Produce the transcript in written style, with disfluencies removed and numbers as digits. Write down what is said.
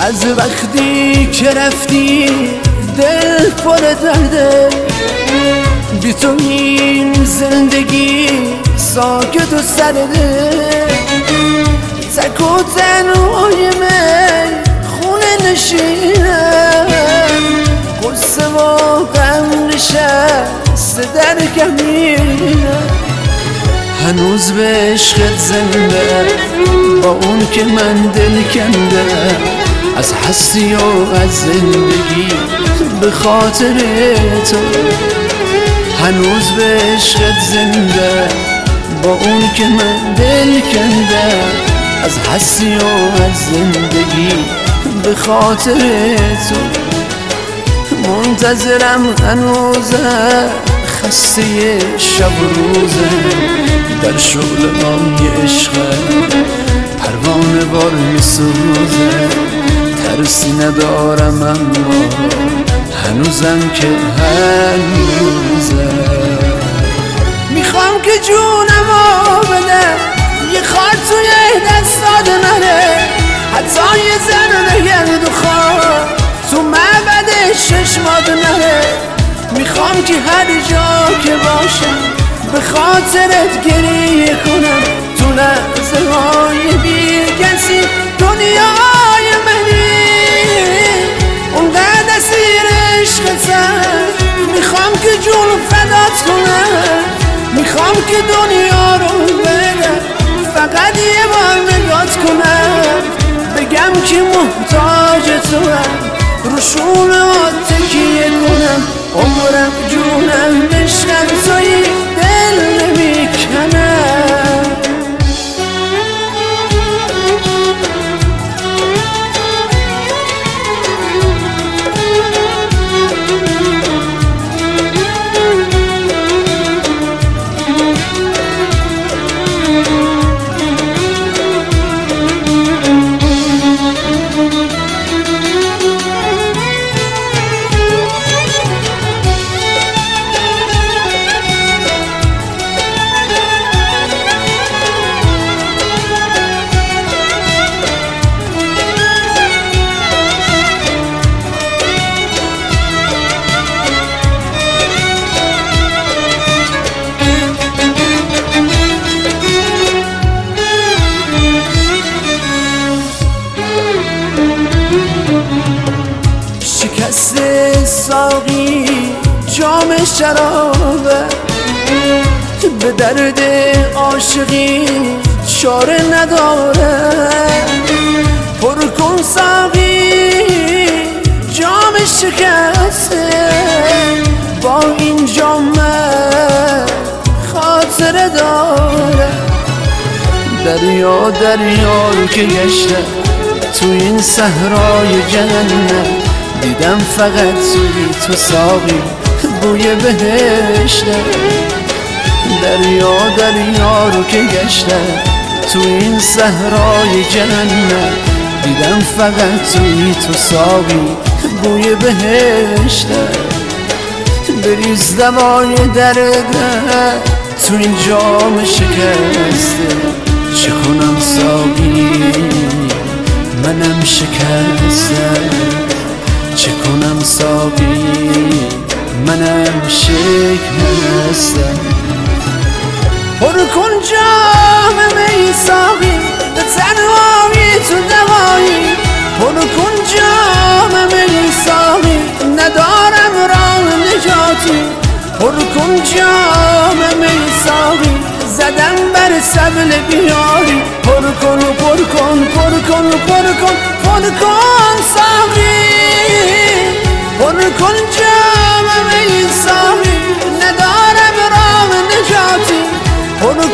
از وقتی که رفتی دل پر درده، بی تو این زندگی ساکت و سرده. تک و تنهای من خونه نشینم، قصه و غم نشسته در کمینم. هنوز به عشقت زنده، با اون که من دل کنده، از هستی و از زندگی به خاطر تو. هنوز به عشقت زنده، با اون که من دل کنده، از هستی و از زندگی به خاطر تو. منتظرم هنوزه، خسته شب و روزه، در شعله‌های عشق پروانه بار میسوزه. ترسی ندارم اما هنوزم که هنوزه. میخوام که جونمو بدم، یه خار توی دستات منه، حتی یه ذره گرد و خاک تو معبد چشمات نره. میخوام که هر جا که باشم به خاطرت گریه کنم، تو لحظه های بی کسی دنیای منی. اونقدر اسیر عشقتم، میخوام که جون فدات کنم، میخوام که دنیا رو بدم، فقط یه بار نگات کنم، بگم که محتاج تو هم، رو شونه‌هات تکیه کنم، عمرم جونم عشقم توی دل نمیکنم. شکست ساقی جام شرابه، به درد عاشقی چاره نداره. پر کن ساقی جام شکسته، با این جام خاطره داره. دریا دریا رو که گشتم تو این صحرای جنت، دیدم فقط توی تو ساقی بوی بهشته. دریا دریا رو که گشتم تو این صحرای جنت، دیدم فقط توی تو ساقی بوی بهشته. بریز دوای درد تو این جام شکسته، چه کنم ساقی منم شکسته، چه کنم ساقی منم شکسته. پر کن جام می ساقی، به تنهایی تو دوایی. پر کن جام می ساقی، ندارم راه نجاتی. پر کن جام می ساقی، زدم بر سبل بیاری. پر کن پر کن پر کن پر کن پر کن ساقی، پر کن جام می ساقی، ندارم راه نجاتی. پر